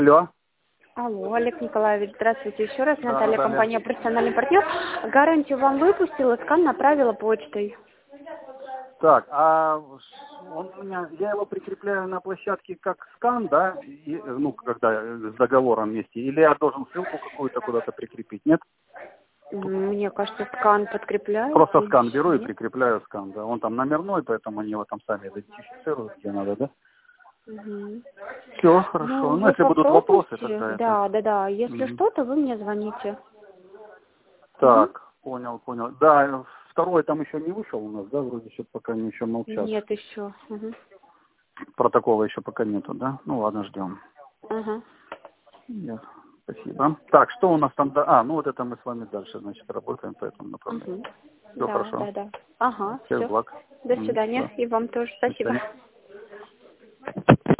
Алло. Алло, Олег Николаевич, здравствуйте еще раз. Да, Наталья, Наталья. компания «Профессиональный партнер». Гарантию вам выпустила, скан направила почтой. Так, он у меня, я его прикрепляю на площадке как скан, да, ну, когда с договором вместе, или я должен ссылку какую-то куда-то прикрепить, нет? Мне кажется, скан подкрепляется. Просто скан беру и Нет? прикрепляю скан, да. Он там номерной, поэтому они его там сами идентифицируют, где надо, да? Угу. Все, хорошо. Ну, Ну, вы если будут вопросы, попробуйте. тогда это... Да. Если Мгм. что, то вы мне звоните. Угу. Так, понял. Да, второй там еще не вышел у нас, да, вроде еще пока не еще молчат. Нет еще. Угу. Протокола еще пока нету, да? Ну ладно, ждем. Ага. Нет, спасибо. Так, что у нас там? Ну вот это мы с вами дальше, значит, работаем по этому направлению. Угу. Все хорошо. Да. Ага, Всех все. благ. До свидания. Да. И вам тоже До спасибо. свидания.